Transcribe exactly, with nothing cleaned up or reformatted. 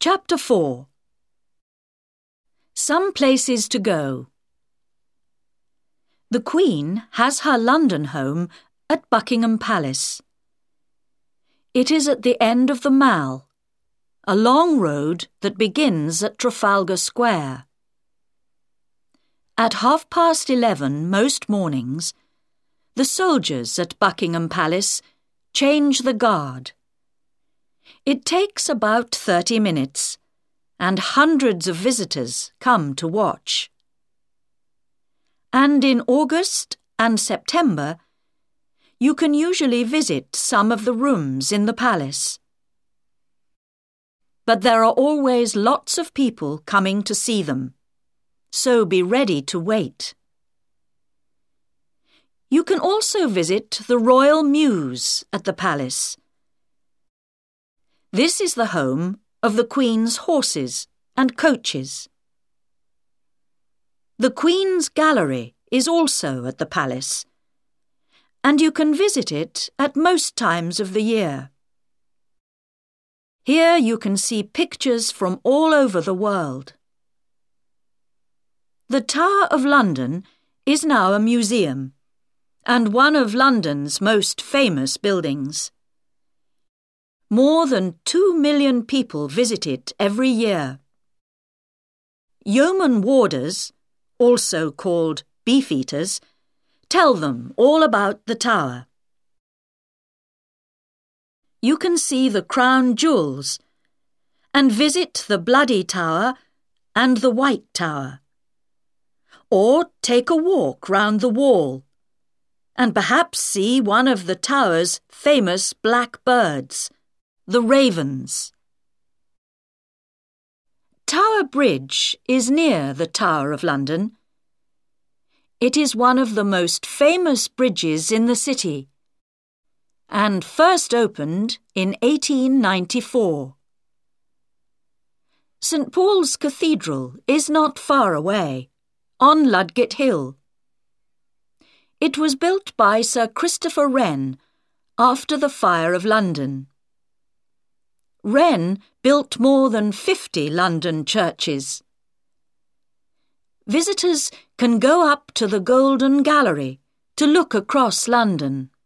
Chapter four. Some places to go. The Queen has her London home at Buckingham Palace. It is at the end of the Mall, a long road that begins at Trafalgar Square. At half past eleven most mornings, the soldiers at Buckingham Palace change the guard. It takes about thirty minutes, and hundreds of visitors come to watch. And in August and September, you can usually visit some of the rooms in the palace. But there are always lots of people coming to see them, so be ready to wait. You can also visit the Royal Mews at the palace. This is the home of the Queen's horses and coaches. The Queen's Gallery is also at the palace, and you can visit it at most times of the year. Here you can see pictures from all over the world. The Tower of London is now a museum, and one of London's most famous buildings. More than two million people visit it every year. Yeoman warders, also called beefeaters, tell them all about the tower. You can see the crown jewels and visit the Bloody Tower and the White Tower. Or take a walk round the wall and perhaps see one of the tower's famous black birds, the ravens. Tower Bridge is near the Tower of London. It is one of the most famous bridges in the city and first opened in eighteen ninety-four. St Paul's Cathedral is not far away, on Ludgate Hill. It was built by Sir Christopher Wren after the Fire of London. Wren built more than fifty London churches. Visitors can go up to the Golden Gallery to look across London.